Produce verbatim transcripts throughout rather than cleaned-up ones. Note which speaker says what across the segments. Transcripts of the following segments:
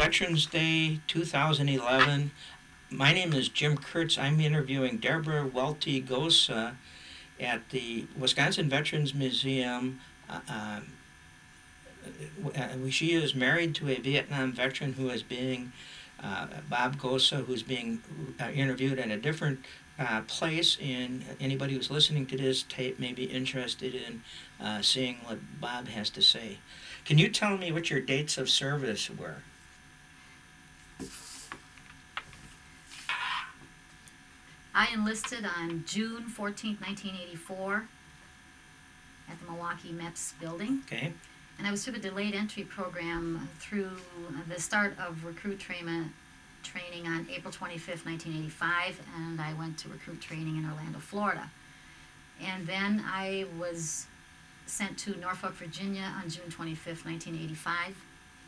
Speaker 1: Veterans Day two thousand eleven. My name is Jim Kurtz. I'm interviewing Deborah Welty Gosa at the Wisconsin Veterans Museum. Uh, um, uh, she is married to a Vietnam veteran who is being, uh, Bob Gosa, who's being uh, interviewed at a different uh, place, and anybody who's listening to this tape may be interested in uh, seeing what Bob has to say. Can you tell me what your dates of service were?
Speaker 2: I enlisted on June fourteenth, nineteen eighty-four at the Milwaukee M E P S building.
Speaker 1: Okay.
Speaker 2: And I was through the delayed entry program through the start of recruit training, training on April twenty-fifth, nineteen eighty-five, and I went to recruit training in Orlando, Florida. And then I was sent to Norfolk, Virginia on June twenty-fifth, nineteen eighty-five.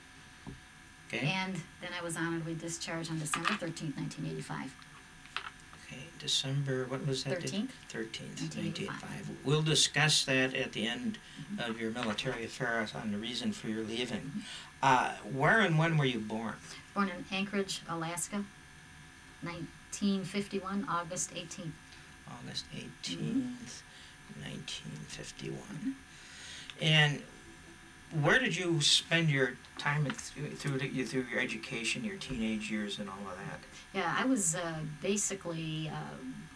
Speaker 1: Okay.
Speaker 2: And then I was honored with discharge on December thirteenth, nineteen eighty-five.
Speaker 1: Okay, December, what was that?
Speaker 2: thirteenth.
Speaker 1: thirteenth,
Speaker 2: nineteen eighty-five.
Speaker 1: nineteen eighty-five. We'll discuss that at the end
Speaker 2: Mm-hmm.
Speaker 1: of your military affairs on the reason for your leaving.
Speaker 2: Mm-hmm.
Speaker 1: Uh, where and when were you born?
Speaker 2: Born in Anchorage, Alaska, nineteen fifty-one, August eighteenth.
Speaker 1: August eighteenth, nineteen fifty-one. And where did you spend your time at, through, the, through your education, your teenage years and all of that?
Speaker 2: Yeah, I was uh, basically uh,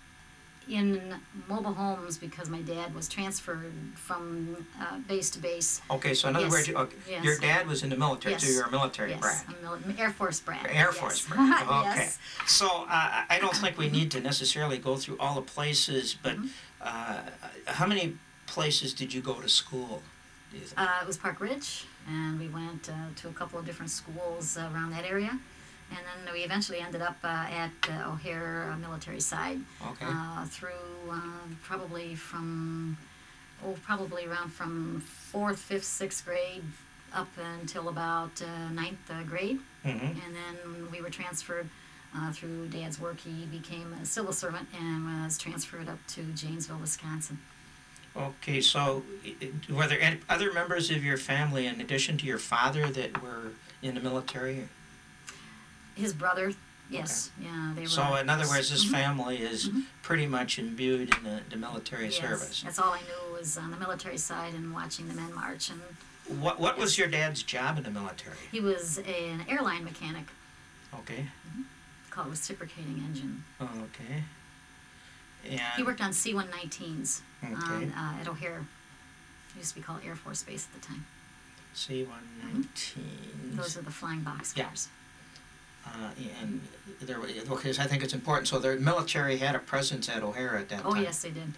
Speaker 2: in mobile homes because my dad was transferred from uh, base to base.
Speaker 1: Okay, so in other
Speaker 2: Yes.
Speaker 1: words, you- okay,
Speaker 2: Yes.
Speaker 1: your dad was in the military, so
Speaker 2: Yes.
Speaker 1: you're a military
Speaker 2: Yes,
Speaker 1: brat.
Speaker 2: I'm mil- Air Force brat.
Speaker 1: Air
Speaker 2: yes.
Speaker 1: Force brat. Okay.
Speaker 2: Yes.
Speaker 1: So uh, I don't think we need to necessarily go through all the places, but
Speaker 2: Mhm.
Speaker 1: uh, how many places did you go to school? Do you think?
Speaker 2: Uh, it was Park Ridge, and we went uh, to a couple of different schools uh, around that area. And then we eventually ended up uh, at uh, O'Hare uh, military side.
Speaker 1: Okay.
Speaker 2: Uh, through uh, probably from, oh, probably around from fourth, fifth, sixth grade up until about uh, ninth uh, grade.
Speaker 1: Mm-hmm.
Speaker 2: And then we were transferred uh, through Dad's work. He became a civil servant and was transferred up to Janesville, Wisconsin.
Speaker 1: Okay, so i- i- were there any other members of your family in addition to your father that were in the military?
Speaker 2: His brother, yes, yeah, they were.
Speaker 1: So in other words, this
Speaker 2: Mhm.
Speaker 1: family is
Speaker 2: Mhm.
Speaker 1: pretty much imbued in the, the military
Speaker 2: Yes,
Speaker 1: service.
Speaker 2: that's all I knew was on the military side and watching the men march. And
Speaker 1: What what was your dad's job in the military?
Speaker 2: he was an airline mechanic,
Speaker 1: Okay.
Speaker 2: called reciprocating engine.
Speaker 1: Okay. And
Speaker 2: He worked on C one nineteens
Speaker 1: okay.
Speaker 2: on, uh, at O'Hare. It used to be called Air Force Base at the time.
Speaker 1: C one nineteen.
Speaker 2: Those are the flying box
Speaker 1: Yeah.
Speaker 2: cars.
Speaker 1: Uh, and there, were- okay, I think it's important. So the military had a presence at O'Hare at that
Speaker 2: Oh,
Speaker 1: time.
Speaker 2: yes, they did.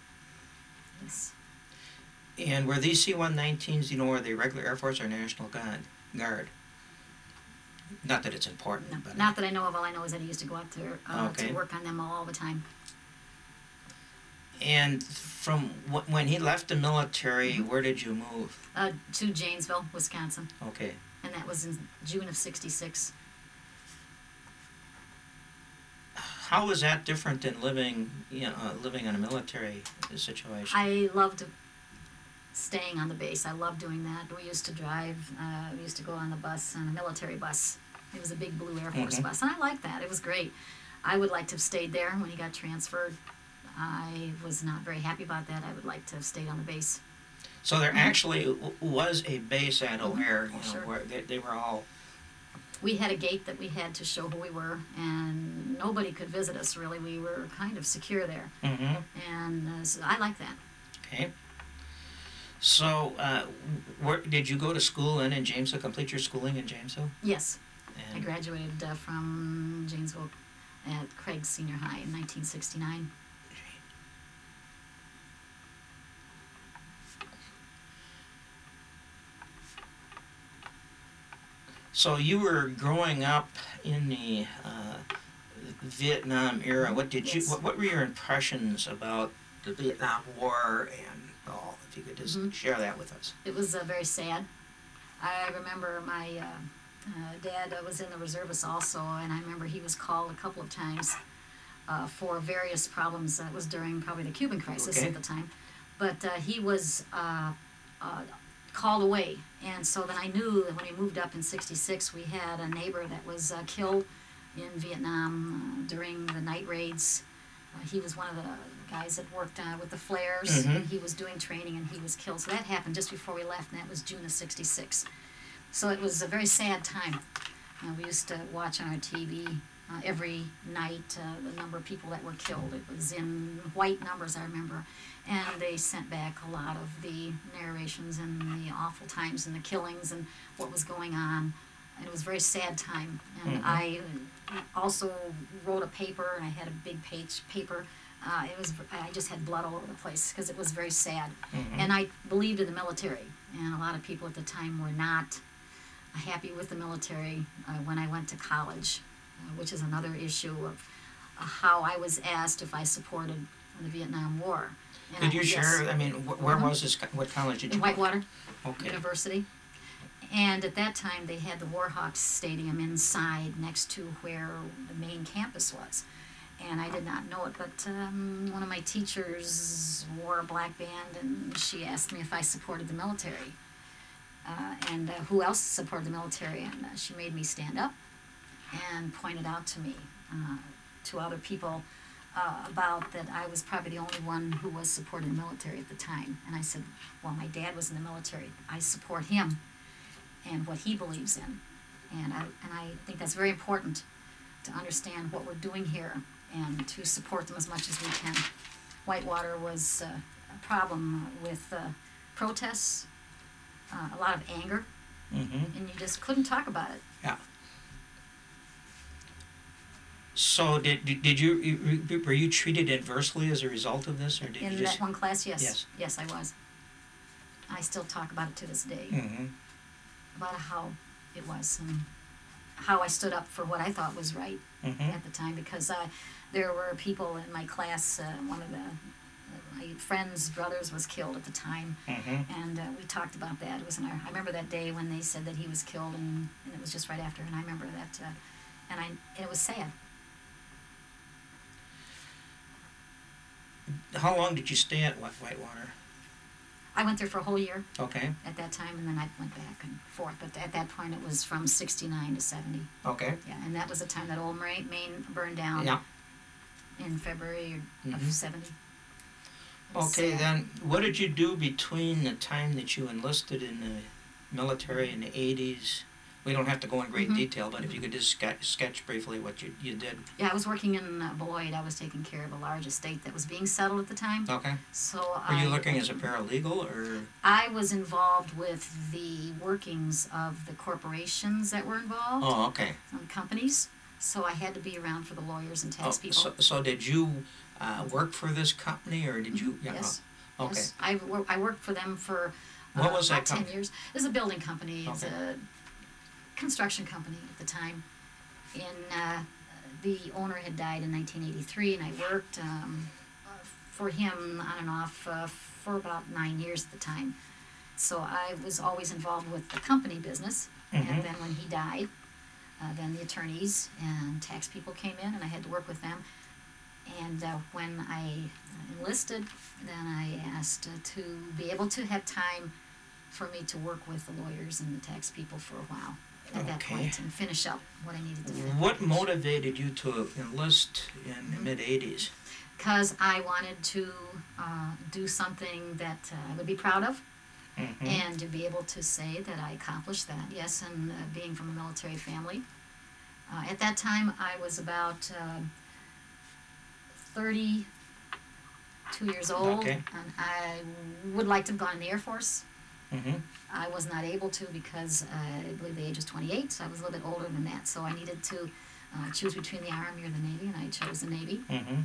Speaker 2: Yes.
Speaker 1: And were these C one nineteens, you know, were they regular Air Force or National Guard? Guard. Not that it's important,
Speaker 2: No,
Speaker 1: but
Speaker 2: not that I know of. All I know is that he used to go out there uh,
Speaker 1: Okay.
Speaker 2: to work on them all the time.
Speaker 1: And from wh- when he left the military,
Speaker 2: Mhm.
Speaker 1: where did you move?
Speaker 2: Uh, to Janesville, Wisconsin,
Speaker 1: Okay.
Speaker 2: and that was in June of sixty-six.
Speaker 1: How was that different than living, you know, uh, living in a military situation?
Speaker 2: I loved staying on the base. I loved doing that. We used to drive, uh, we used to go on the bus, on a military bus. It was a big blue Air Force
Speaker 1: Mhm.
Speaker 2: bus, and I liked that. It was great. I would like to have stayed there when he got transferred. I was not very happy about that. I would like to have stayed on the base.
Speaker 1: So there
Speaker 2: Mhm.
Speaker 1: actually w- was a base at
Speaker 2: Mhm.
Speaker 1: O'Hare, you
Speaker 2: Oh,
Speaker 1: know,
Speaker 2: sure.
Speaker 1: where they, they were all.
Speaker 2: We had a gate that we had to show who we were, and nobody could visit us, really. We were kind of secure there,
Speaker 1: Mm-hmm.
Speaker 2: and uh, so I like that.
Speaker 1: Okay. So, uh, where did you go to school in in Janesville? Complete your schooling in Janesville?
Speaker 2: Yes, I
Speaker 1: And
Speaker 2: graduated uh, from Janesville at Craig Senior High in nineteen sixty-nine.
Speaker 1: So you were growing up in the uh, Vietnam era. What did you?
Speaker 2: Yes.
Speaker 1: What, what were your impressions about the Vietnam War and all? If you could just
Speaker 2: Mhm.
Speaker 1: share that with us.
Speaker 2: It was uh, very sad. I remember my uh, uh, dad uh, was in the reservists also, and I remember he was called a couple of times uh, for various problems. That was during probably the Cuban crisis
Speaker 1: Okay.
Speaker 2: at the time. But uh, he was uh, uh, called away. And so then I knew that when we moved up in sixty-six, we had a neighbor that was uh, killed in Vietnam uh, during the night raids. Uh, he was one of the guys that worked uh, with the flares.
Speaker 1: Mhm.
Speaker 2: He was doing training and he was killed. So that happened just before we left, and that was June of sixty-six. So it was a very sad time. Uh, we used to watch on our T V uh, every night uh, the number of people that were killed. It was in white numbers, I remember. And they sent back a lot of the narrations and the awful times and the killings and what was going on. And it was a very sad time. And
Speaker 1: Mhm.
Speaker 2: I also wrote a paper, and I had a big page paper. Uh, it was I just had blood all over the place because it was very sad.
Speaker 1: Mhm.
Speaker 2: And I believed in the military, and a lot of people at the time were not happy with the military uh, when I went to college, uh, which is another issue of uh, how I was asked if I supported the Vietnam War. And
Speaker 1: Did
Speaker 2: I-
Speaker 1: you
Speaker 2: yes,
Speaker 1: share, I mean, wh- where
Speaker 2: Mhm.
Speaker 1: was this, co- what college did you
Speaker 2: in
Speaker 1: go?
Speaker 2: Whitewater
Speaker 1: Okay.
Speaker 2: University. And at that time, they had the Warhawks Stadium inside next to where the main campus was. And I did not know it, but um, one of my teachers wore a black band, and she asked me if I supported the military. Uh, and uh, who else supported the military? And uh, she made me stand up and pointed out to me, uh, to other people, uh, about that I was probably the only one who was supporting the military at the time. And I said, well, my dad was in the military. I support him and what he believes in. And I, and I think that's very important to understand what we're doing here and to support them as much as we can. Whitewater was uh, a problem with uh, protests, uh, a lot of anger,
Speaker 1: Mm-hmm.
Speaker 2: and you just couldn't talk about it.
Speaker 1: Yeah. So did, did did you, you- were you treated adversely as a result of this, or did
Speaker 2: In
Speaker 1: you
Speaker 2: that
Speaker 1: just?
Speaker 2: one class, yes.
Speaker 1: Yes.
Speaker 2: Yes, I was. I still talk about it to this day,
Speaker 1: Mm-hmm.
Speaker 2: about how it was and how I stood up for what I thought was right
Speaker 1: Mm-hmm.
Speaker 2: at the time, because uh, there were people in my class, uh, one of the my friend's brothers was killed at the time,
Speaker 1: Mm-hmm.
Speaker 2: and uh, we talked about that. It was in our, I remember that day when they said that he was killed, and, and it was just right after, and I remember that, uh, and I, it was sad.
Speaker 1: How long did you stay at White- Whitewater?
Speaker 2: I went there for a whole year
Speaker 1: Okay.
Speaker 2: at that time, and then I went back and forth, but at that point it was from sixty-nine to seventy.
Speaker 1: Okay.
Speaker 2: Yeah, and that was the time that old Maine, Maine burned down
Speaker 1: Yeah.
Speaker 2: in February
Speaker 1: Mhm.
Speaker 2: of seventy. It was
Speaker 1: Okay,
Speaker 2: sad.
Speaker 1: then what did you do between the time that you enlisted in the military in the eighties? We don't have to go in great
Speaker 2: Mhm.
Speaker 1: detail, but if you could just sketch, sketch briefly what you, you did.
Speaker 2: Yeah, I was working in uh, Beloit. I was taking care of a large estate that was being settled at the time.
Speaker 1: Okay.
Speaker 2: So
Speaker 1: Were you
Speaker 2: I,
Speaker 1: looking as a paralegal or?
Speaker 2: I was involved with the workings of the corporations that were involved,
Speaker 1: Oh, okay.
Speaker 2: and the companies. So I had to be around for the lawyers and
Speaker 1: Oh,
Speaker 2: tax people.
Speaker 1: so, so did you uh, work for this company or did you?
Speaker 2: Mhm,
Speaker 1: yeah,
Speaker 2: yes.
Speaker 1: oh, Okay.
Speaker 2: Yes, I, wor- I worked for them for uh,
Speaker 1: What was that
Speaker 2: about ten
Speaker 1: company?
Speaker 2: years. It was a building company. It was
Speaker 1: Okay.
Speaker 2: a construction company at the time. And uh, the owner had died in nineteen eighty-three, and I worked um, uh, for him on and off uh, for about nine years at the time. So I was always involved with the company business.
Speaker 1: Mhm.
Speaker 2: And then when he died, uh, then the attorneys and tax people came in, and I had to work with them. And uh, when I enlisted, then I asked uh, to be able to have time for me to work with the lawyers and the tax people for a while at that
Speaker 1: Okay.
Speaker 2: point and finish up what I needed to finish.
Speaker 1: What motivated you to enlist in the
Speaker 2: Mhm.
Speaker 1: mid eighties?
Speaker 2: Because I wanted to uh, do something that uh, I would be proud of,
Speaker 1: Mm-hmm.
Speaker 2: and to be able to say that I accomplished that. Yes, and uh, being from a military family. Uh, at that time, I was about uh, thirty-two years old,
Speaker 1: Okay.
Speaker 2: and I would like to have gone in the Air Force.
Speaker 1: Mm-hmm.
Speaker 2: I was not able to because uh, I believe the age was twenty-eight, so I was a little bit older than that. So I needed to uh, choose between the Army or the Navy, and I chose the Navy.
Speaker 1: Mm-hmm.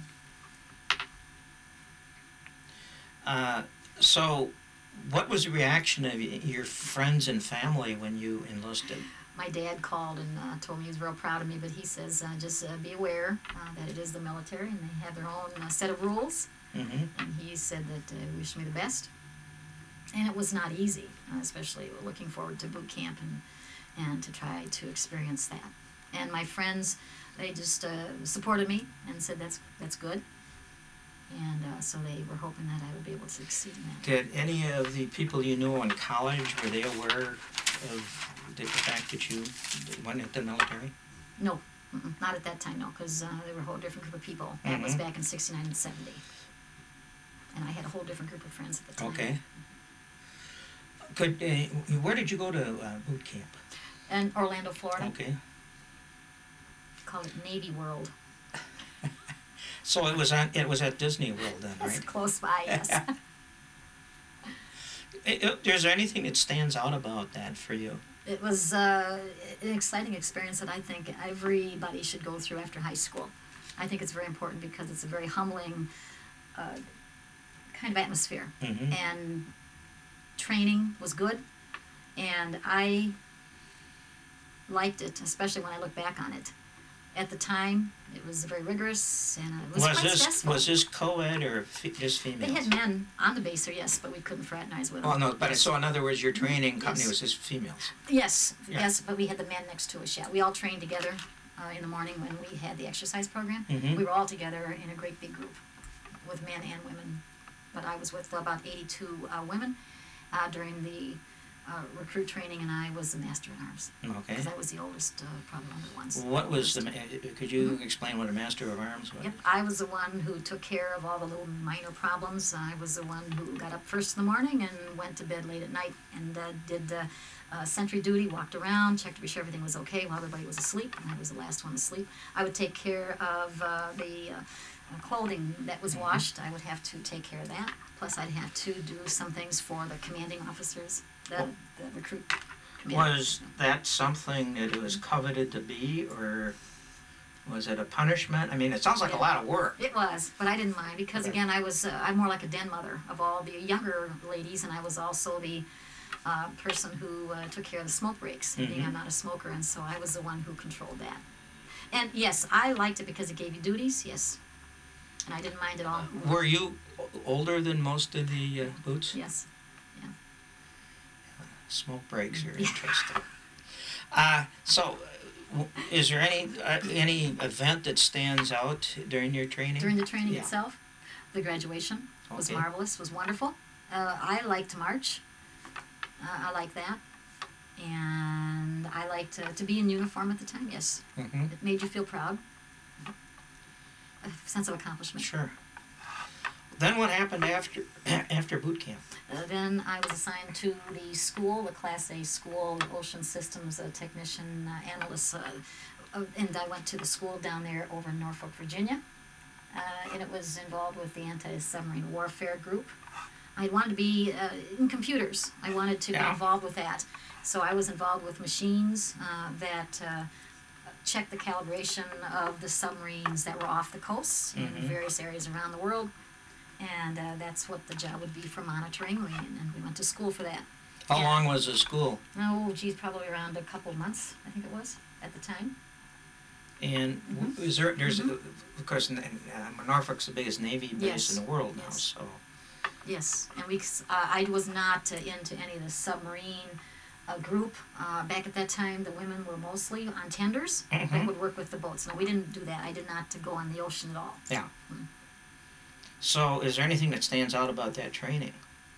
Speaker 1: Uh, so, what was the reaction of y- your friends and family when you enlisted?
Speaker 2: My dad called and uh, told me he was real proud of me, but he says, uh, just uh, be aware uh, that it is the military and they have their own uh, set of rules.
Speaker 1: Mm-hmm.
Speaker 2: And he said that uh, he wished me the best. And it was not easy, uh, especially looking forward to boot camp and, and to try to experience that. And my friends, they just uh, supported me and said that's that's good. And uh, so they were hoping that I would be able to succeed in that.
Speaker 1: Did any of the people you knew in college, were they aware of the fact that you went into the military?
Speaker 2: No, mm-mm, not at that time, no, because uh, they were a whole different group of people. That
Speaker 1: Mhm.
Speaker 2: was back in sixty-nine and seventy. And I had a whole different group of friends at the time.
Speaker 1: Okay. Could, uh, where did you go to uh, boot camp?
Speaker 2: And Orlando, Florida.
Speaker 1: Okay.
Speaker 2: Called it Navy World.
Speaker 1: So it was on, it was at Disney World then,
Speaker 2: It's
Speaker 1: right?
Speaker 2: close by, yes.
Speaker 1: It- it- Is there anything that stands out about that for you?
Speaker 2: It was uh, an exciting experience that I think everybody should go through after high school. I think it's very important because it's a very humbling uh, kind of atmosphere.
Speaker 1: Mm-hmm.
Speaker 2: And training was good, and I liked it, especially when I look back on it. At the time, it was very rigorous, and it was,
Speaker 1: Was
Speaker 2: quite
Speaker 1: this,
Speaker 2: stressful.
Speaker 1: was this co-ed or fe- just females?
Speaker 2: They had men on the base there, yes, but we couldn't fraternize with them.
Speaker 1: Oh, no, but so in other words, your training company
Speaker 2: Yes.
Speaker 1: was just females?
Speaker 2: Yes,
Speaker 1: Yeah.
Speaker 2: yes, but we had the men next to us, yeah. We all trained together uh, in the morning when we had the exercise program.
Speaker 1: Mhm.
Speaker 2: We were all together in a great big group with men and women. But I was with about eighty-two uh, women uh, during the uh, recruit training, and I was the master at arms.
Speaker 1: Okay.
Speaker 2: Because I was the oldest, uh, probably one of the ones.
Speaker 1: What was the,
Speaker 2: oldest.
Speaker 1: ma- could you explain what a Master of Arms was?
Speaker 2: Yep, I was the one who took care of all the little minor problems. I was the one who got up first in the morning and went to bed late at night and uh, did uh, uh, sentry duty, walked around, checked to be sure everything was okay while everybody was asleep, and I was the last one to sleep. I would take care of uh, the uh, uh, clothing that was
Speaker 1: Mhm.
Speaker 2: washed. I would have to take care of that. Plus, I'd have to do some things for the commanding officers, the,
Speaker 1: Well,
Speaker 2: the recruit commanding
Speaker 1: Was
Speaker 2: officers.
Speaker 1: that something that it was coveted to be, or was it a punishment? I mean, it sounds like a
Speaker 2: Yeah.
Speaker 1: lot of work.
Speaker 2: It was, but I didn't mind because
Speaker 1: Okay.
Speaker 2: again, I was uh, I'm more like a den mother of all the younger ladies, and I was also the uh, person who uh, took care of the smoke breaks. And being
Speaker 1: Mhm.
Speaker 2: I'm not a smoker, and so I was the one who controlled that. And yes, I liked it because it gave you duties. Yes, and I didn't mind at all.
Speaker 1: Were you o- older than most of the uh, boots?
Speaker 2: Yes,
Speaker 1: Smoke breaks are
Speaker 2: Yeah.
Speaker 1: interesting. Uh, so, uh, w- is there any uh, any event that stands out during your training?
Speaker 2: during the training
Speaker 1: Yeah.
Speaker 2: itself, the graduation was
Speaker 1: Okay.
Speaker 2: marvelous, was wonderful. Uh, I liked March. Uh, I liked that. And I liked uh, to be in uniform at the time, yes.
Speaker 1: Mm-hmm.
Speaker 2: It made you feel proud. A sense of accomplishment.
Speaker 1: Sure. Then what happened after after boot camp?
Speaker 2: Uh, then I was assigned to the school, the Class A school, the Ocean Systems uh, Technician uh, Analyst, uh, uh, and I went to the school down there over in Norfolk, Virginia, uh, and it was involved with the Anti-Submarine Warfare Group. I wanted to be uh, in computers. I wanted to
Speaker 1: Yeah.
Speaker 2: be involved with that. So I was involved with machines uh, that uh, checked the calibration of the submarines that were off the coasts
Speaker 1: Mhm.
Speaker 2: in various areas around the world. And uh, that's what the job would be for monitoring, we, and we went to school for that.
Speaker 1: How
Speaker 2: Yeah.
Speaker 1: long was the school?
Speaker 2: Oh, geez, probably around a couple months, I think it was, at the time.
Speaker 1: And w is there, there's, uh, of course, n- uh, Norfolk's the biggest Navy base
Speaker 2: Yes.
Speaker 1: in the world now,
Speaker 2: Yes.
Speaker 1: so.
Speaker 2: Yes, and we, s- uh, I was not uh, into any of the submarine uh, group. Uh, back at that time, the women were mostly on tenders that
Speaker 1: Mhm.
Speaker 2: would work with the boats. No, we didn't do that. I did not go on the ocean at all.
Speaker 1: Yeah.
Speaker 2: Mm.
Speaker 1: So is there anything that stands out about that training?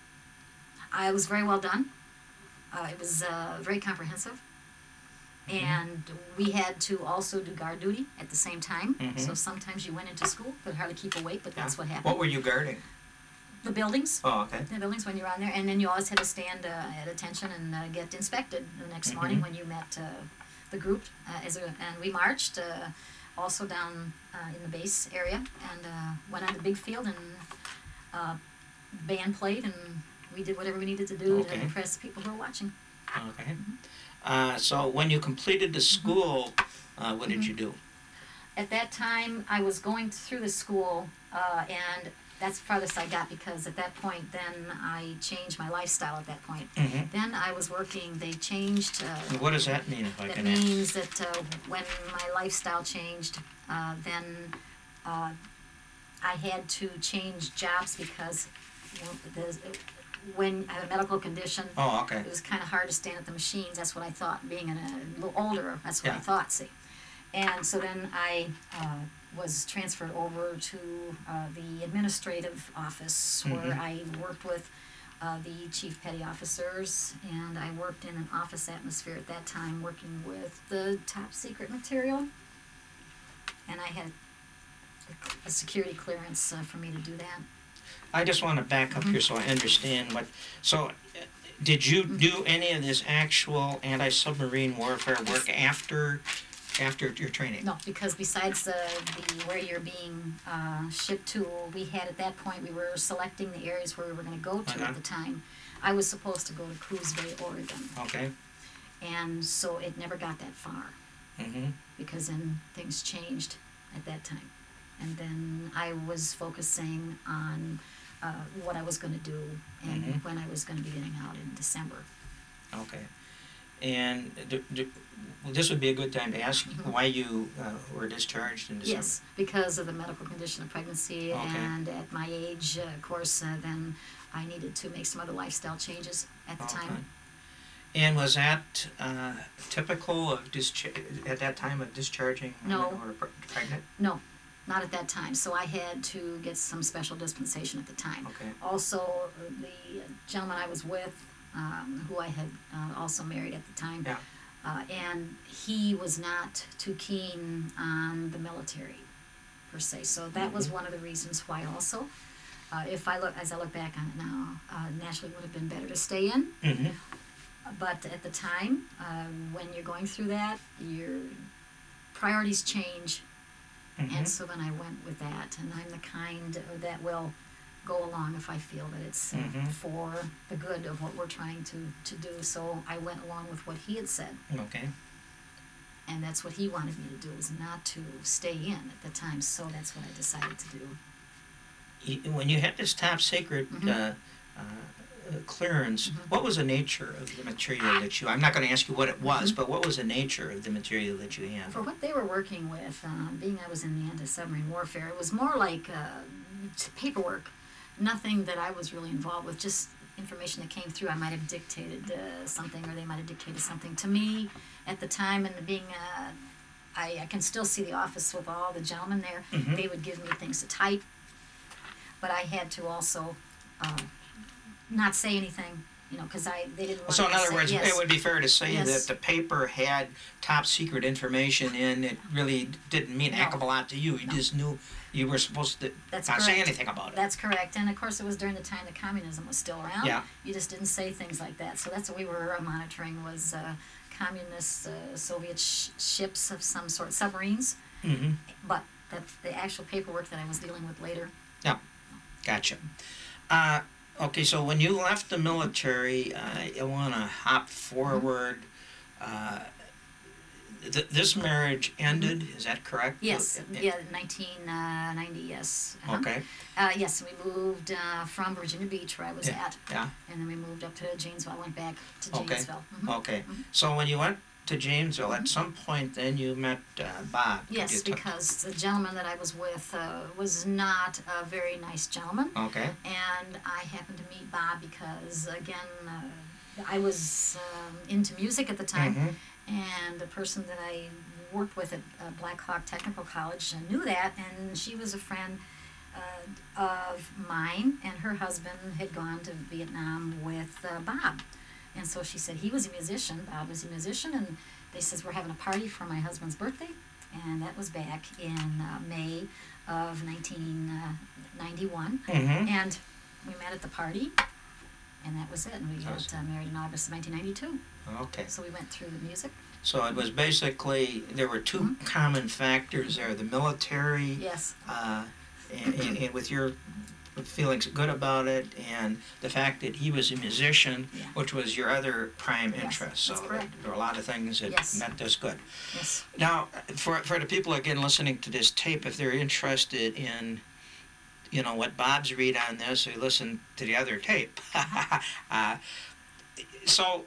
Speaker 2: I was very well done. Uh, it was uh, very comprehensive.
Speaker 1: Mhm.
Speaker 2: And we had to also do guard duty at the same time.
Speaker 1: Mhm.
Speaker 2: So sometimes you went into school, could hardly keep awake, but that's
Speaker 1: Yeah.
Speaker 2: what happened.
Speaker 1: What were you guarding?
Speaker 2: The buildings,
Speaker 1: Oh, okay.
Speaker 2: the buildings when you're on there, and then you always had to stand uh, at attention and uh, get inspected the next
Speaker 1: Mhm.
Speaker 2: morning when you met uh, the group. Uh, as a, and we marched uh, also down uh, in the base area and uh, went on the big field, and uh, band played, and we did whatever we needed to do
Speaker 1: Okay.
Speaker 2: to impress the people who were watching.
Speaker 1: Okay. Uh, so when you completed the school, uh, what did
Speaker 2: Mhm.
Speaker 1: you do?
Speaker 2: At that time, I was going through the school, uh, and that's the farthest I got because at that point, then I changed my lifestyle at that point.
Speaker 1: Mm-hmm.
Speaker 2: Then I was working, they changed. Uh,
Speaker 1: What does that mean, if I
Speaker 2: that
Speaker 1: can ask?
Speaker 2: means that uh, when my lifestyle changed, uh, then uh, I had to change jobs because you know, there's, when I had a medical condition,
Speaker 1: Oh, okay.
Speaker 2: it was kind of hard to stand at the machines. That's what I thought. Being in a, a little older, that's what I
Speaker 1: Yeah.
Speaker 2: thought. See, And so then I uh, was transferred over to uh, the administrative office where
Speaker 1: Mhm.
Speaker 2: I worked with uh, the chief petty officers, and I worked in an office atmosphere at that time working with the top secret material. And I had a, a security clearance uh, for me to do that.
Speaker 1: I just want to back up
Speaker 2: Mhm.
Speaker 1: here so I understand what. So, uh, did you do any of this actual anti-submarine warfare work after after your training?
Speaker 2: No, because besides the, the where you're being uh, shipped to, we had at that point, we were selecting the areas where we were going to go to
Speaker 1: Uh-huh.
Speaker 2: at the time. I was supposed to go to Coos Bay, Oregon,
Speaker 1: Okay.
Speaker 2: and so it never got that far
Speaker 1: Mm-hmm.
Speaker 2: because then things changed at that time. And then I was focusing on uh, what I was going to do and
Speaker 1: Mhm.
Speaker 2: when I was going to be getting out in December.
Speaker 1: Okay. And d- d- well, this would be a good time to ask
Speaker 2: Mhm.
Speaker 1: why you uh, were discharged in December.
Speaker 2: Yes, because of the medical condition of pregnancy,
Speaker 1: Okay.
Speaker 2: and at my age, uh, of course, uh, then I needed to make some other lifestyle changes at the
Speaker 1: Okay.
Speaker 2: time.
Speaker 1: And was that uh, typical of discharge at that time of discharging
Speaker 2: No.
Speaker 1: women who were pre- pregnant?
Speaker 2: No, not at that time. So I had to get some special dispensation at the time.
Speaker 1: Okay.
Speaker 2: Also, uh, the gentleman I was with, um, who I had uh, also married at the time,
Speaker 1: Yeah.
Speaker 2: uh, and he was not too keen on the military per se. So that was
Speaker 1: Mhm.
Speaker 2: one of the reasons why also. Uh, if I look, as I look back on it now, uh, naturally it would have been better to stay in.
Speaker 1: Mm-hmm.
Speaker 2: But at the time, uh, when you're going through that, your priorities change.
Speaker 1: Mm-hmm.
Speaker 2: And so then I went with that. And I'm the kind that will go along if I feel that it's uh,
Speaker 1: Mhm.
Speaker 2: for the good of what we're trying to, to do. So I went along with what he had said.
Speaker 1: Okay.
Speaker 2: And that's what he wanted me to do, was not to stay in at the time. So that's what I decided to do.
Speaker 1: You- When you had this top secret
Speaker 2: Mhm.
Speaker 1: uh, uh, uh, clearance,
Speaker 2: Mhm.
Speaker 1: what was the nature of the material that you? I'm not going to ask you what it was,
Speaker 2: Mhm.
Speaker 1: but what was the nature of the material that you
Speaker 2: For
Speaker 1: handled?
Speaker 2: what they were working with, um, being I was in the anti-submarine warfare, it was more like uh, t- paperwork. Nothing that I was really involved with, just information that came through. I might have dictated uh, something, or they might have dictated something to me at the time. And being, uh, I, I can still see the office with all the gentlemen there.
Speaker 1: Mhm.
Speaker 2: They would give me things to type, but I had to also uh, not say anything, you know, because I they didn't want
Speaker 1: So
Speaker 2: me
Speaker 1: in
Speaker 2: to
Speaker 1: other
Speaker 2: say
Speaker 1: words,
Speaker 2: yes.
Speaker 1: it would be fair to say
Speaker 2: Yes.
Speaker 1: that the paper had top secret information in it. Really didn't mean a heck of a
Speaker 2: No.
Speaker 1: lot to you. You
Speaker 2: No.
Speaker 1: just knew you were supposed to
Speaker 2: That's
Speaker 1: not say
Speaker 2: correct.
Speaker 1: anything about it.
Speaker 2: That's correct. And of course, it was during the time that communism was still around.
Speaker 1: Yeah.
Speaker 2: You just didn't say things like that. So that's what we were uh, monitoring was uh, communist uh, Soviet sh- ships of some sort, submarines.
Speaker 1: Mm-hmm.
Speaker 2: But that's the actual paperwork that I was dealing with later.
Speaker 1: Yeah, gotcha. Uh, okay, so when you left the military, uh, I want to hop forward. Uh, th- this marriage ended, is that correct?
Speaker 2: Yes,
Speaker 1: Uh,
Speaker 2: yeah, nineteen ninety, yes. Uh-huh.
Speaker 1: Okay,
Speaker 2: Uh, yes, we moved uh, from Virginia Beach, where I was
Speaker 1: Yeah.
Speaker 2: at,
Speaker 1: yeah,
Speaker 2: and then we moved up to Janesville. I went back to
Speaker 1: Okay.
Speaker 2: Janesville. Mhm.
Speaker 1: okay.
Speaker 2: Mhm.
Speaker 1: So when you went to Jamesville, at some point then you met uh, Bob. Could
Speaker 2: Yes,
Speaker 1: you t-
Speaker 2: because the gentleman that I was with uh, was not a very nice gentleman.
Speaker 1: Okay,
Speaker 2: And I happened to meet Bob because, again, uh, I was um, into music at the time,
Speaker 1: Mhm.
Speaker 2: and the person that I worked with at uh, Black Hawk Technical College knew that, and she was a friend uh, of mine, and her husband had gone to Vietnam with uh, Bob. And so she said he was a musician, Bob was a musician, and they says we're having a party for my husband's birthday, and that was back in uh, May of nineteen ninety-one.
Speaker 1: Mhm.
Speaker 2: And we met at the party, and that was it. And we
Speaker 1: So
Speaker 2: got
Speaker 1: it's-
Speaker 2: uh, married in August of nineteen ninety-two.
Speaker 1: Okay.
Speaker 2: So we went through the music.
Speaker 1: So it was basically, there were two
Speaker 2: Mhm.
Speaker 1: common factors there, the military,
Speaker 2: Yes.
Speaker 1: uh, and, and, and with your feelings good about it, and the fact that he was a musician,
Speaker 2: Yeah.
Speaker 1: which was your other prime
Speaker 2: Yes,
Speaker 1: interest.
Speaker 2: that's
Speaker 1: So
Speaker 2: correct.
Speaker 1: there were a lot of things that
Speaker 2: Yes.
Speaker 1: meant this good.
Speaker 2: Yes.
Speaker 1: Now, for for the people again listening to this tape, if they're interested in, you know, what Bob's read on this, or listen to the other tape. uh, so,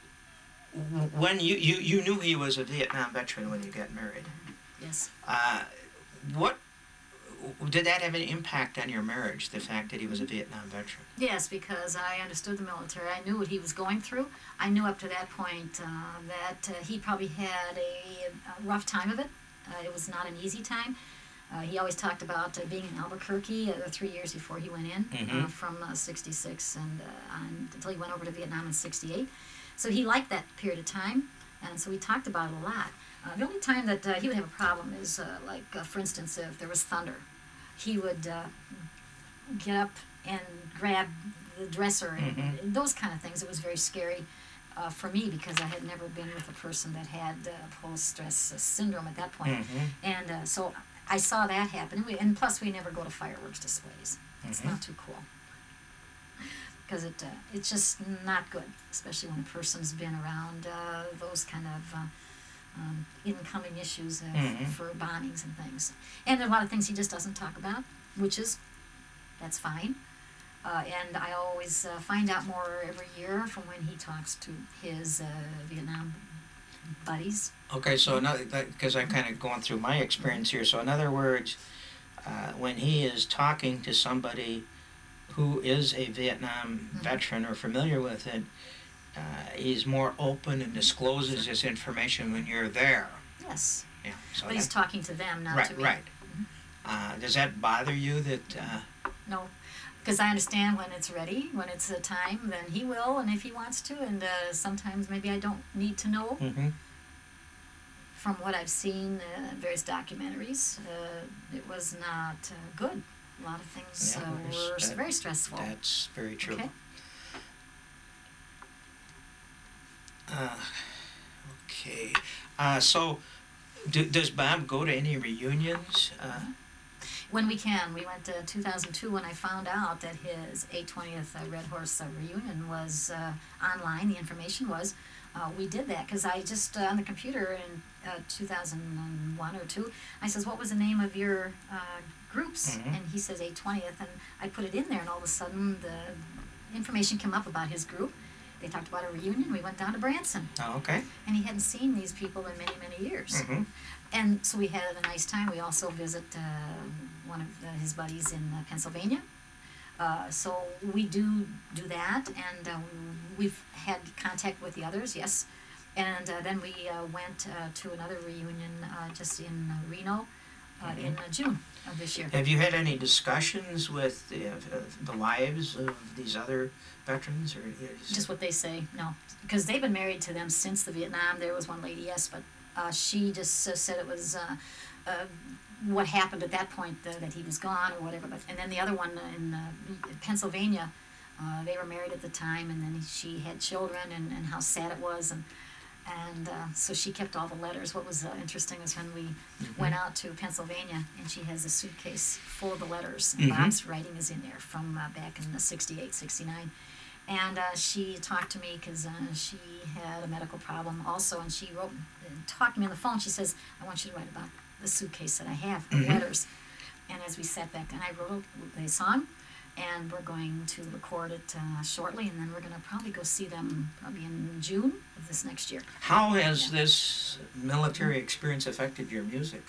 Speaker 1: w- when you, you you knew he was a Vietnam veteran when you got married,
Speaker 2: Yes.
Speaker 1: uh, what did that have any impact on your marriage? The fact that he was a Vietnam veteran.
Speaker 2: Yes, because I understood the military. I knew what he was going through. I knew up to that point uh, that uh, he probably had a, a rough time of it. Uh, it was not an easy time. Uh, he always talked about uh, being in Albuquerque uh, the three years before he went in,
Speaker 1: Mhm.
Speaker 2: uh, from uh, sixty-six and uh, on, until he went over to Vietnam in sixty-eight. So he liked that period of time, and so we talked about it a lot. Uh, the only time that uh, he would have a problem is, uh, like, uh, for instance, if there was thunder. He would uh, get up and grab the dresser and
Speaker 1: Mhm.
Speaker 2: those kind of things. It was very scary uh, for me because I had never been with a person that had uh, post-stress uh, syndrome at that point.
Speaker 1: Mhm.
Speaker 2: And uh, so I saw that happen. And, we, and plus, we never go to fireworks displays. It's
Speaker 1: Mhm.
Speaker 2: not too cool. Because it, uh, it's just not good, especially when a person's been around uh, those kind of uh, um, incoming issues uh,
Speaker 1: Mhm.
Speaker 2: for bombings and things. And there are a lot of things he just doesn't talk about, which is, that's fine. Uh, and I always uh, find out more every year from when he talks to his uh, Vietnam buddies.
Speaker 1: Okay, so another, because I'm kind of going through my experience here. So in other words, uh, when he is talking to somebody who is a Vietnam
Speaker 2: Mhm.
Speaker 1: veteran or familiar with it, uh, he's more open and discloses this information when you're there.
Speaker 2: Yes,
Speaker 1: Yeah. So
Speaker 2: but he's
Speaker 1: that-
Speaker 2: talking to them, not
Speaker 1: right,
Speaker 2: to me.
Speaker 1: right.
Speaker 2: Mhm.
Speaker 1: Uh, does that bother you that? Uh,
Speaker 2: No, because I understand when it's ready, when it's a time, then he will, and if he wants to, and uh, sometimes maybe I don't need to know.
Speaker 1: mhm.
Speaker 2: From what I've seen uh, in various documentaries, uh, it was not uh, good. A lot of things
Speaker 1: Yeah,
Speaker 2: uh,
Speaker 1: it's-
Speaker 2: were s-
Speaker 1: that-
Speaker 2: very stressful.
Speaker 1: That's very true.
Speaker 2: Okay.
Speaker 1: Uh, okay. Uh, so, do, does Bob go to any reunions? Uh,
Speaker 2: When we can. We went to two thousand two when I found out that his eight hundred twentieth uh, Red Horse uh, reunion was uh, online. The information was. Uh, we did that because I just, uh, on the computer in uh, two thousand one or two, I says, what was the name of your uh, groups?
Speaker 1: Mhm.
Speaker 2: And he says eight hundred twentieth, and I put it in there, and all of a sudden the information came up about his group. They talked about a reunion. We went down to Branson,
Speaker 1: oh, okay.
Speaker 2: and he hadn't seen these people in many, many years.
Speaker 1: Mhm.
Speaker 2: And so we had a nice time. We also visit uh, one of uh, his buddies in uh, Pennsylvania. Uh, so we do do that, and uh, we've had contact with the others, yes. And uh, then we uh, went uh, to another reunion uh, just in uh, Reno uh, in uh, June of this year.
Speaker 1: Have you had any discussions with the, uh, the wives of these other veterans, or is-
Speaker 2: Just what they say, no. Because they've been married to them since the Vietnam. There was one lady, yes, but uh, she just uh, said it was uh, uh, what happened at that point, uh, that he was gone or whatever. But and then the other one in uh, Pennsylvania, uh, they were married at the time, and then she had children, and, and how sad it was, and and uh, so she kept all the letters. What was uh, interesting is when we
Speaker 1: Mhm.
Speaker 2: went out to Pennsylvania, and she has a suitcase full of the letters,
Speaker 1: Mhm.
Speaker 2: and Bob's writing is in there from uh, back in the sixty-eight, sixty-nine. And uh, she talked to me because uh, she had a medical problem also, and she wrote, and talked to me on the phone. She says, I want you to write about the suitcase that I have, the
Speaker 1: Mhm.
Speaker 2: letters. And as we sat back, and I wrote a song, and we're going to record it uh, shortly, and then we're going to probably go see them probably in June of this next year.
Speaker 1: How has
Speaker 2: Yeah.
Speaker 1: this military experience affected your music?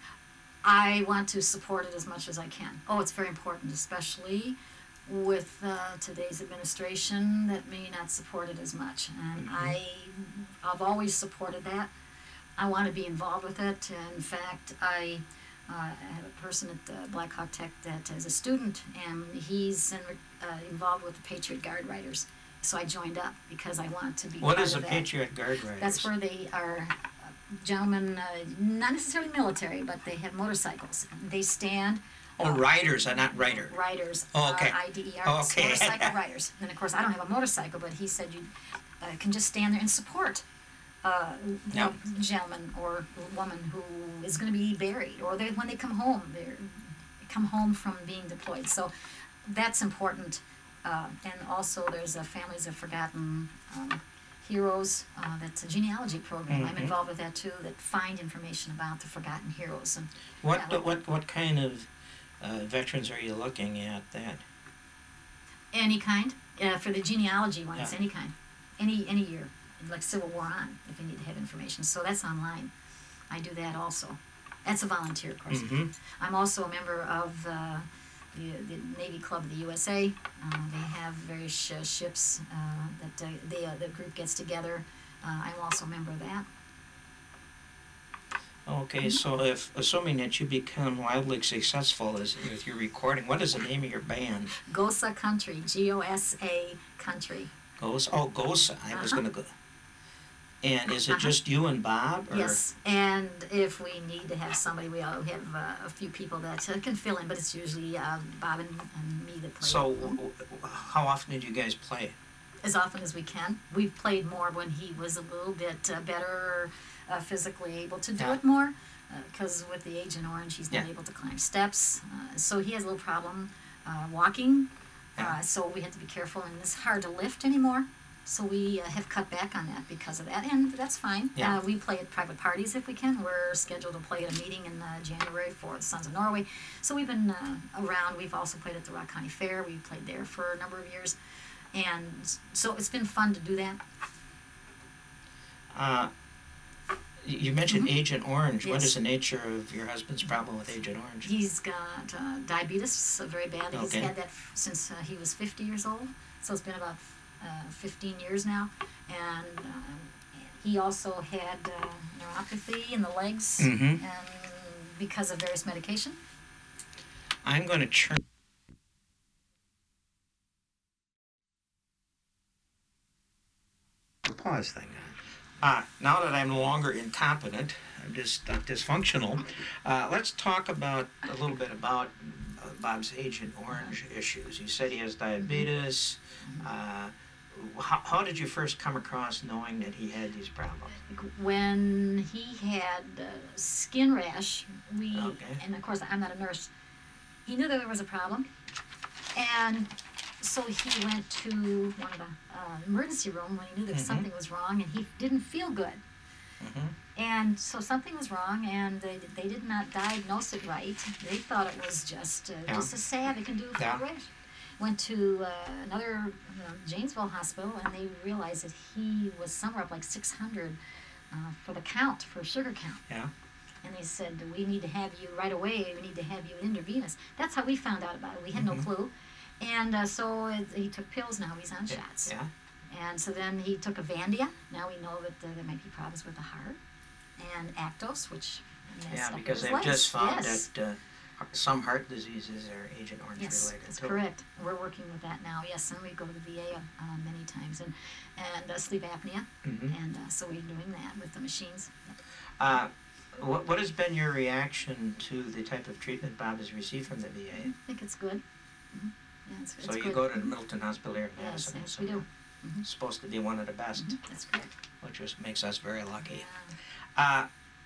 Speaker 2: I want to support it as much as I can. Oh, it's very important, especially with uh, today's administration that may not support it as much. And
Speaker 1: Mhm.
Speaker 2: I, I've always supported that. I want to be involved with it. In fact, I uh, have a person at the Black Hawk Tech that is a student, and he's in, uh, involved with the Patriot Guard Riders. So I joined up because I want to be
Speaker 1: What
Speaker 2: part
Speaker 1: is a
Speaker 2: of that.
Speaker 1: Patriot Guard Riders?
Speaker 2: That's where they are uh, gentlemen, uh, not necessarily military, but they have motorcycles. They stand.
Speaker 1: Oh,
Speaker 2: uh,
Speaker 1: riders, uh, not writer.
Speaker 2: Riders.
Speaker 1: Oh, okay.
Speaker 2: R I D E R.
Speaker 1: Okay.
Speaker 2: Motorcycle riders. And of course, I don't have a motorcycle, but he said you uh, can just stand there and support uh,
Speaker 1: Yeah.
Speaker 2: a gentleman or woman who is going to be buried, or they, when they come home, they're, they come home from being deployed. So that's important. Uh, and also, there's a Families of Forgotten um, Heroes. Uh, that's a genealogy program. I'm
Speaker 1: Mhm.
Speaker 2: involved with that too. That find information about the forgotten heroes. And
Speaker 1: What,
Speaker 2: Yeah.
Speaker 1: what, what kind of uh, veterans are you looking at that?
Speaker 2: any kind uh, for the genealogy ones,
Speaker 1: Yeah.
Speaker 2: any kind, any any year, like Civil War on, if you need to have information. So that's online. I do that also. That's a volunteer, of course.
Speaker 1: Mm-hmm.
Speaker 2: I'm also a member of uh, the, the Navy Club of the U S A. Uh, they have various sh- ships uh, that uh, they, uh, the group gets together. Uh, I'm also a member of that.
Speaker 1: Oh, Okay, so if, assuming that you become wildly successful as, with your recording, what is the name of your band?
Speaker 2: Gosa Country, G O S A Country.
Speaker 1: Gosa? Oh, Gosa. I was
Speaker 2: Uh-huh.
Speaker 1: going to go. And is it
Speaker 2: Uh-huh.
Speaker 1: just you and Bob? Or?
Speaker 2: Yes, and if we need to have somebody, we all have uh, a few people that uh, can fill in, but it's usually uh, Bob and, and me that play.
Speaker 1: So, w- w- how often do you guys play?
Speaker 2: As often as we can. We've played more when he was a little bit uh, better uh, physically able to do
Speaker 1: Yeah.
Speaker 2: it more, because with the Agent Orange, he's not
Speaker 1: Yeah.
Speaker 2: able to climb steps. Uh, so he has a little problem uh, walking.
Speaker 1: Yeah.
Speaker 2: Uh, so we have to be careful, and it's hard to lift anymore. So we uh, have cut back on that because of that, and that's fine.
Speaker 1: Yeah.
Speaker 2: Uh, we play at private parties if we can. We're scheduled to play at a meeting in uh, January for the Sons of Norway. So we've been uh, around. We've also played at the Rock County Fair. We played there for a number of years. And so it's been fun to do that.
Speaker 1: Uh, y- you mentioned
Speaker 2: Mhm.
Speaker 1: Agent Orange. What
Speaker 2: Yes.
Speaker 1: is the nature of your husband's problem with Agent Orange?
Speaker 2: He's got uh, diabetes uh, very bad. He's
Speaker 1: Okay.
Speaker 2: had that f- since uh, he was fifty years old. So it's been about uh, fifteen years now. And um, he also had uh, neuropathy in the legs
Speaker 1: Mhm.
Speaker 2: and because of various medication.
Speaker 1: I'm going to turn. Pause thing. Uh, now that I'm no longer incompetent, I'm just uh, dysfunctional. Uh, let's talk about a little bit about uh, Bob's Agent Orange issues. You said he has diabetes. Uh, how, how did you first come across knowing that he had these problems?
Speaker 2: When he had uh, skin rash, we,
Speaker 1: Okay.
Speaker 2: and of course I'm not a nurse, he knew that there was a problem. And so he went to one of the uh, emergency room when he knew that
Speaker 1: Mhm.
Speaker 2: something was wrong, and he didn't feel good.
Speaker 1: Mm-hmm.
Speaker 2: And so something was wrong, and they, they did not diagnose it right. They thought it was just uh,
Speaker 1: Yeah.
Speaker 2: just a salve. It can do a
Speaker 1: Yeah.
Speaker 2: full rash. Went to uh, another uh, Janesville hospital, and they realized that he was somewhere up like six hundred uh, for the count, for sugar count.
Speaker 1: Yeah.
Speaker 2: And they said, we need to have you right away. We need to have you intravenous. That's how we found out about it. We had
Speaker 1: Mhm.
Speaker 2: no clue. And uh, so it, he took pills. Now he's on shots.
Speaker 1: Yeah.
Speaker 2: And so then he took a Vandia. Now we know that uh, there might be problems with the heart. And Actos, which messed
Speaker 1: Yeah,
Speaker 2: up
Speaker 1: because
Speaker 2: his
Speaker 1: they've
Speaker 2: legs.
Speaker 1: just found
Speaker 2: Yes.
Speaker 1: that uh, some heart diseases are Agent Orange
Speaker 2: Yes,
Speaker 1: related
Speaker 2: that's
Speaker 1: too.
Speaker 2: correct. We're working with that now. Yes, and we go to the V A uh, many times, and and uh, sleep apnea,
Speaker 1: Mhm.
Speaker 2: and uh, so we're doing that with the machines.
Speaker 1: Uh, what, what has been your reaction to the type of treatment Bob has received from the V A?
Speaker 2: I think it's good. hmm Yeah, it's, it's
Speaker 1: So you
Speaker 2: good.
Speaker 1: go to the
Speaker 2: Mhm.
Speaker 1: Middleton Hospital here in
Speaker 2: Yes,
Speaker 1: Madison.
Speaker 2: yes,
Speaker 1: so
Speaker 2: we do. Mhm.
Speaker 1: It's supposed to be one of the best,
Speaker 2: Mhm, That's correct.
Speaker 1: which just makes us very lucky.
Speaker 2: Yeah.
Speaker 1: Uh,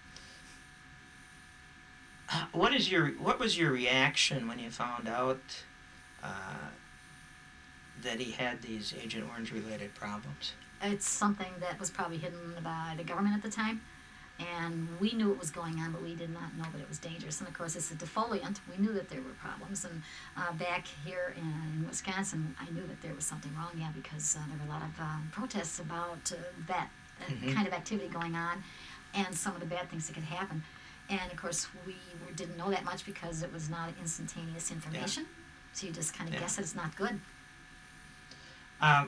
Speaker 1: uh, what is your what was your reaction when you found out uh, that he had these Agent Orange related problems?
Speaker 2: It's something that was probably hidden by the government at the time, and we knew it was going on, but we did not know that it was dangerous. And of course, it's a defoliant. We knew that there were problems, and uh, back here in Wisconsin, I knew that there was something wrong. Yeah, because uh, there were a lot of um, protests about uh, that uh,
Speaker 1: Mhm.
Speaker 2: kind of activity going on, and some of the bad things that could happen. And of course, we were- didn't know that much because it was not instantaneous information. So you just kind of
Speaker 1: Yeah.
Speaker 2: guess that it's not good.
Speaker 1: Um,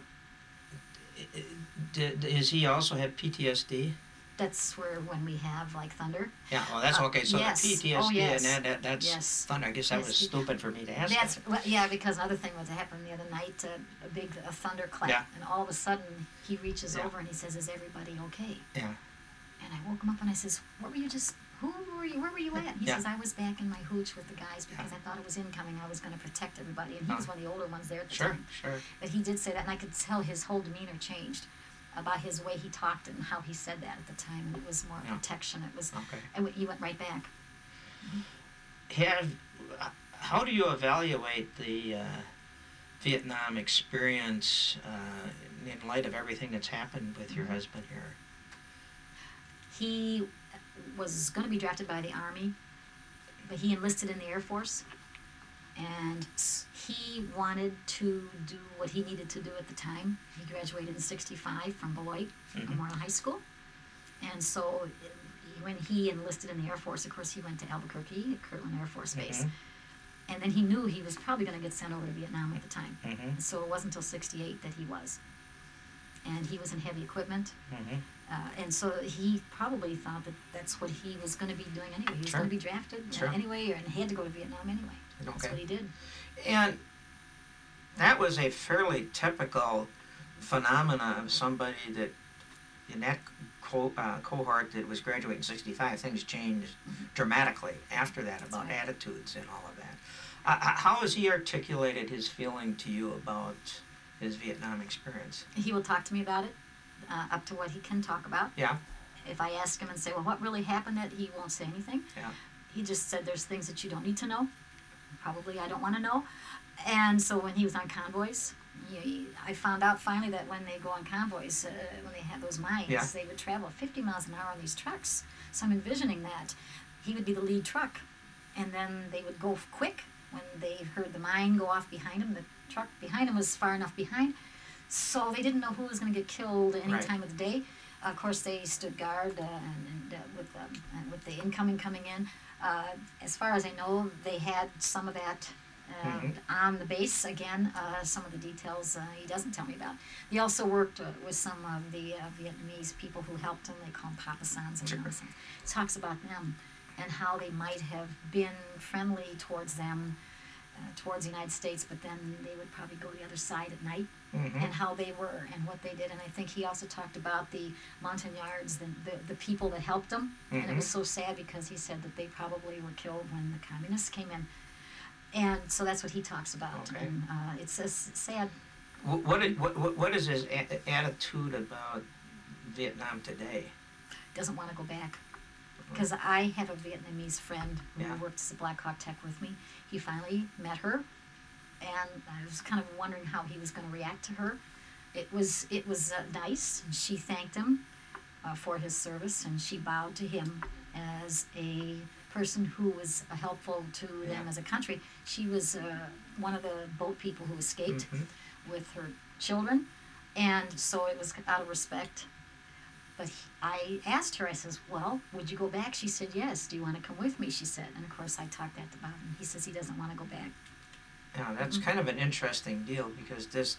Speaker 1: d- d- does he also have P T S D?
Speaker 2: That's where when we have like thunder.
Speaker 1: Yeah, well, that's
Speaker 2: Uh,
Speaker 1: okay. So
Speaker 2: yes.
Speaker 1: the P T S D
Speaker 2: Oh, yes.
Speaker 1: and that, that that's
Speaker 2: Yes.
Speaker 1: thunder. I guess that
Speaker 2: Yes,
Speaker 1: was
Speaker 2: he-
Speaker 1: stupid for me to ask.
Speaker 2: That's
Speaker 1: that.
Speaker 2: well, yeah, because another thing was happened the other night, uh, a big a thunder clap,
Speaker 1: Yeah.
Speaker 2: and all of a sudden he reaches
Speaker 1: Yeah.
Speaker 2: over and he says, "Is everybody okay?"
Speaker 1: Yeah.
Speaker 2: And I woke him up and I says, "What were you just? Who were you? Where were you at?" He
Speaker 1: Yeah.
Speaker 2: says, "I was back in my hooch with the guys because
Speaker 1: Yeah.
Speaker 2: I thought it was incoming. I was going to protect everybody." And he was
Speaker 1: Oh.
Speaker 2: one of the older ones there at the
Speaker 1: Sure,
Speaker 2: time.
Speaker 1: sure.
Speaker 2: But he did say that, and I could tell his whole demeanor changed about his way he talked and how he said that at the time. And it was more
Speaker 1: Yeah.
Speaker 2: protection. It was.
Speaker 1: Okay.
Speaker 2: And he went right back.
Speaker 1: Have how do you evaluate the uh, Vietnam experience uh, in light of everything that's happened with your husband here?
Speaker 2: He was going to be drafted by the Army, but he enlisted in the Air Force, and s- he wanted to do what he needed to do at the time. He graduated in sixty-five from Beloit
Speaker 1: Mhm.
Speaker 2: Memorial High School, and so uh, when he enlisted in the Air Force, of course, he went to Albuquerque, Kirtland Air Force Base,
Speaker 1: Mhm.
Speaker 2: and then he knew he was probably going to get sent over to Vietnam at the time.
Speaker 1: Mm-hmm.
Speaker 2: And so it wasn't until sixty-eight that he was. and he was in heavy equipment.
Speaker 1: Mm-hmm.
Speaker 2: Uh, and so he probably thought that that's what he was going to be doing anyway. He was
Speaker 1: Sure.
Speaker 2: going to be drafted
Speaker 1: Sure.
Speaker 2: uh, anyway, and he had to go to Vietnam anyway. That's
Speaker 1: Okay.
Speaker 2: what he did.
Speaker 1: And that was a fairly typical phenomena of somebody that, in that co- uh, cohort that was graduating in sixty-five, things changed
Speaker 2: Mm-hmm.
Speaker 1: dramatically after that about
Speaker 2: right.
Speaker 1: attitudes and all of that. Uh, h- how has he articulated his feeling to you about his Vietnam experience?
Speaker 2: He will talk to me about it, uh, up to what he can talk about.
Speaker 1: Yeah,
Speaker 2: If I ask him and say, well, what really happened, that he won't say anything.
Speaker 1: yeah.
Speaker 2: He just said there's things that you don't need to know. Probably I don't want to know. And so when he was on convoys, he, I found out finally that when they go on convoys, uh, when they have those mines,
Speaker 1: Yeah.
Speaker 2: they would travel fifty miles an hour on these trucks. So I'm envisioning that. He would be the lead truck. And then they would go quick when they heard the mine go off behind him. The truck behind him was far enough behind. So they didn't know who was going to get killed any
Speaker 1: Right.
Speaker 2: time of the day. Of course, they stood guard uh, and, and uh, with um, and with the incoming coming in. Uh, as far as I know, they had some of that uh,
Speaker 1: Mhm.
Speaker 2: on the base. Again, uh, some of the details uh, he doesn't tell me about. He also worked uh, with some of the uh, Vietnamese people who helped him. They call them Papasans. And
Speaker 1: Sure.
Speaker 2: you know, some- talks about them and how they might have been friendly towards them, uh, towards the United States, but then they would probably go the other side at night.
Speaker 1: Mm-hmm.
Speaker 2: And how they were and what they did. And I think he also talked about the Montagnards, the, the, the people that helped him. And it was so sad because he said that they probably were killed when the communists came in. And so that's what he talks about.
Speaker 1: Okay.
Speaker 2: And uh, it's a s- sad.
Speaker 1: What, what, i- what, what- what is his a- attitude about Vietnam today?
Speaker 2: Doesn't want to go back. Because I have a Vietnamese friend who
Speaker 1: Yeah.
Speaker 2: worked as a Black Hawk Tech with me. He finally met her. And I was kind of wondering how he was going to react to her. It was it was uh, nice. And she thanked him uh, for his service, and she bowed to him as a person who was uh, helpful to them
Speaker 1: Yeah.
Speaker 2: as a country. She was uh, one of the boat people who escaped
Speaker 1: Mhm.
Speaker 2: with her children, and so it was out of respect. But he, I asked her, I says, well, would you go back? She said, yes. Do you want to come with me? She said. And of course, I talked that about him. He says he doesn't want to go back.
Speaker 1: Yeah, that's
Speaker 2: Mhm.
Speaker 1: kind of an interesting deal because this,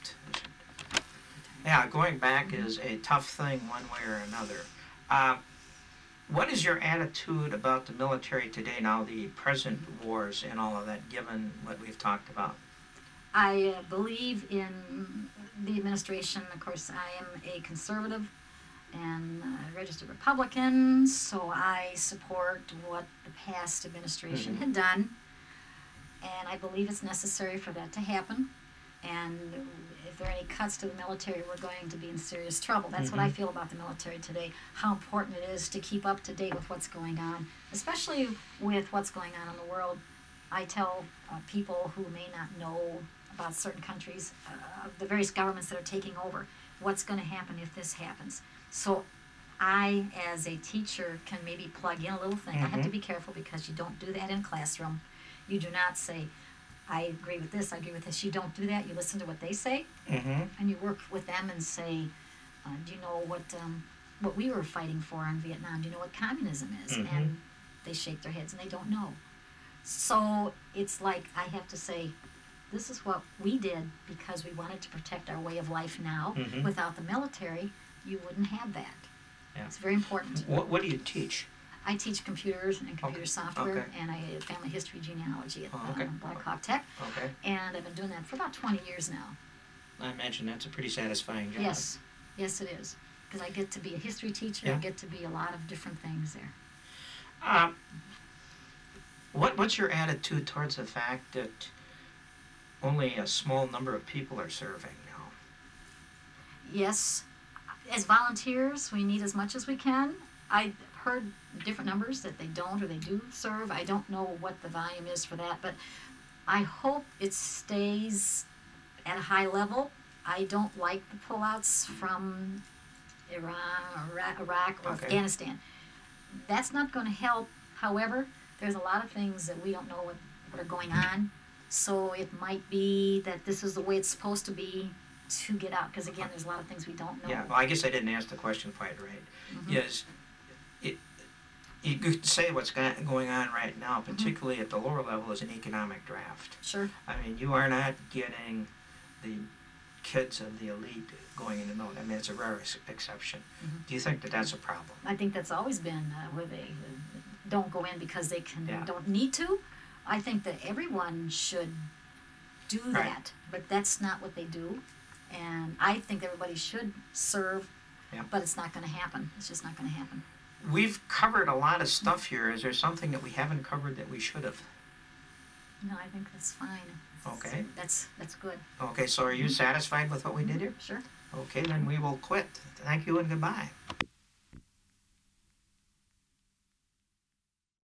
Speaker 1: yeah, going back
Speaker 2: Mhm.
Speaker 1: is a tough thing one way or another. Uh, what is your attitude about the military today now, the present wars and all of that, given what we've talked about?
Speaker 2: I uh, believe in the administration. Of course, I am a conservative and uh, registered Republican, so I support what the past administration
Speaker 1: Mhm.
Speaker 2: had done. And I believe it's necessary for that to happen. And if there are any cuts to the military, we're going to be in serious trouble. That's what I
Speaker 1: Mhm.
Speaker 2: feel about the military today, how important it is to keep up to date with what's going on, especially with what's going on in the world. I tell uh, people who may not know about certain countries, uh, the various governments that are taking over, what's going to happen if this happens. So I, as a teacher, can maybe plug in a little thing. I have to
Speaker 1: Mhm.
Speaker 2: be careful because you don't do that in classroom. You do not say, I agree with this, I agree with this. You don't do that. You listen to what they say,
Speaker 1: Mm-hmm.
Speaker 2: and you work with them and say, uh, do you know what um, what we were fighting for in Vietnam? Do you know what communism is?
Speaker 1: Mhm.
Speaker 2: And they shake their heads and they don't know. So it's like I have to say, this is what we did because we wanted to protect our way of life now.
Speaker 1: Mhm.
Speaker 2: Without the military, you wouldn't have that.
Speaker 1: Yeah.
Speaker 2: It's very important.
Speaker 1: What, what do you teach?
Speaker 2: I teach computers and computer
Speaker 1: Okay.
Speaker 2: software,
Speaker 1: Okay.
Speaker 2: and I family history genealogy at
Speaker 1: Oh, okay.
Speaker 2: uh, Black Hawk Tech,
Speaker 1: Okay.
Speaker 2: and I've been doing that for about twenty years now.
Speaker 1: I imagine that's a pretty satisfying job.
Speaker 2: Yes, yes it is, because I get to be a history teacher, I
Speaker 1: Yeah.
Speaker 2: get to be a lot of different things there.
Speaker 1: Uh, what What's your attitude towards the fact that only a small number of people are serving now?
Speaker 2: Yes, as volunteers, we need as much as we can. I heard different numbers that they don't or they do serve. I don't know what the volume is for that, but I hope it stays at a high level. I don't like the pullouts from Iran, Iraq, Iraq or
Speaker 1: Okay.
Speaker 2: Afghanistan. That's not going to help. However, there's a lot of things that we don't know what, what are going on. So it might be that this is the way it's supposed to be to get out. Because again, there's a lot of things we don't know.
Speaker 1: Yeah, well, I guess I didn't ask the question quite right.
Speaker 2: Mhm.
Speaker 1: Yes, it, you could say what's go- going on right now,
Speaker 2: Mm-hmm.
Speaker 1: particularly at the lower level, is an economic draft.
Speaker 2: Sure.
Speaker 1: I mean, you are not getting the kids of the elite going into Military. I mean, it's a rare ex- exception.
Speaker 2: Mm-hmm.
Speaker 1: Do you think that that's a problem?
Speaker 2: I think that's always been uh, where they uh, don't go in because they can
Speaker 1: Yeah.
Speaker 2: don't need to. I think that everyone should do
Speaker 1: Right.
Speaker 2: that, but that's not what they do. And I think everybody should serve,
Speaker 1: Yeah.
Speaker 2: but it's not going to happen. It's just not going to happen.
Speaker 1: We've covered a lot of stuff here. Is there something that we haven't covered that we should have?
Speaker 2: No, I think that's fine. It's-
Speaker 1: Okay.
Speaker 2: That's that's good.
Speaker 1: Okay, so are you satisfied with what we did here?
Speaker 2: Sure.
Speaker 1: Okay, then we will quit. Thank you and goodbye.